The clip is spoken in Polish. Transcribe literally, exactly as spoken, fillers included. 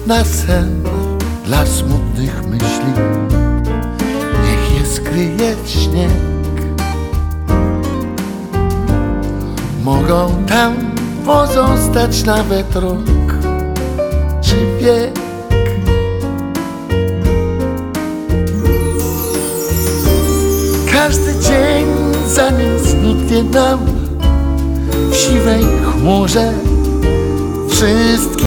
na sen dla smutnych myśli. Niech je skryje śnieg. Mogą tam pozostać nawet rok czy wiek. Każdy dzień, zanim zniknie nam w siwej chmurze wszystkie